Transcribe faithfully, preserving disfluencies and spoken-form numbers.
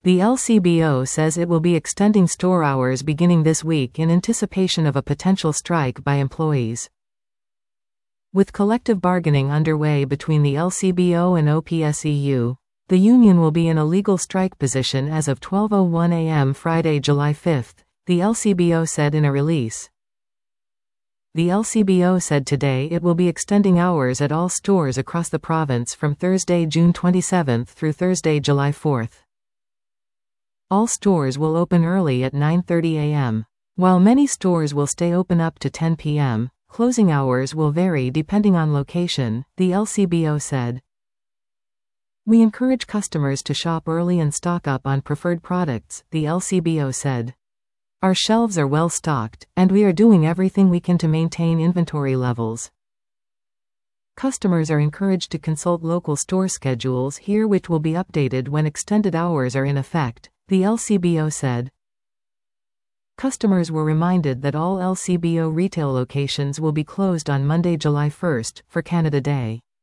The L C B O says it will be extending store hours beginning this week in anticipation of a potential strike by employees. With collective bargaining underway between the L C B O and O P S E U, the union will be in a legal strike position as of twelve oh one a m Friday, July fifth, the L C B O said in a release. The L C B O said today it will be extending hours at all stores across the province from Thursday, June twenty-seventh through Thursday, July fourth. All stores will open early at nine thirty a m While many stores will stay open up to ten p m, closing hours will vary depending on location, the L C B O said. We encourage customers to shop early and stock up on preferred products, the L C B O said. Our shelves are well stocked, and we are doing everything we can to maintain inventory levels. Customers are encouraged to consult local store schedules here, which will be updated when extended hours are in effect, the L C B O said. Customers were reminded that all L C B O retail locations will be closed on Monday, July first, for Canada Day.